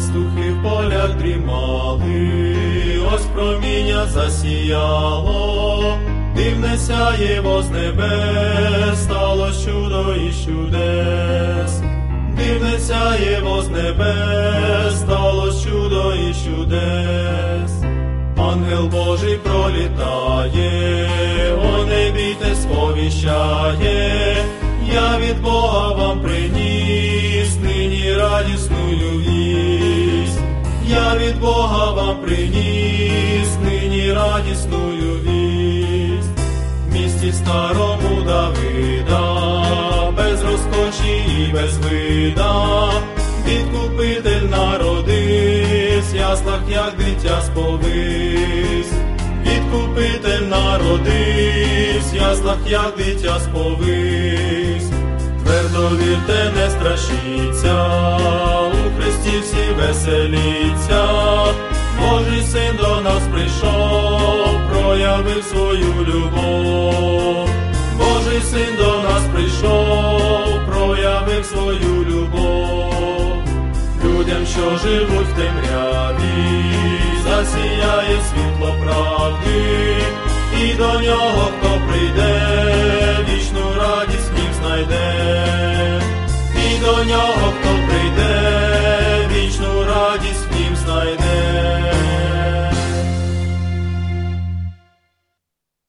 пастухи в полях дрімали, ось проміння засіяло, дивне сяєво з небес, стало чудо і чудес. Дивне сяєво з небес, стало чудо і чудес. Ангел Божий пролітає, о не бійтесь, сповіщає, я від Бога вам приніс нині радісную вість. Я від Бога вам приніс нині радісную вість. В місті старому Давида, без розкоші і без вида, відкупитель народився, в яслах, як дитя сповись. Відкупитель народився, в яслах, як дитя сповись. Твердо вірте, не страшіться, у Христі всі веселіться. Божий син до нас прийшов, проявив свою любов. Божий син до нас прийшов, проявив свою любов. Людям, що живуть в темряві, засіяє світло правди, і до нього, хто прийде, вічну радість в нім знайде. І до нього,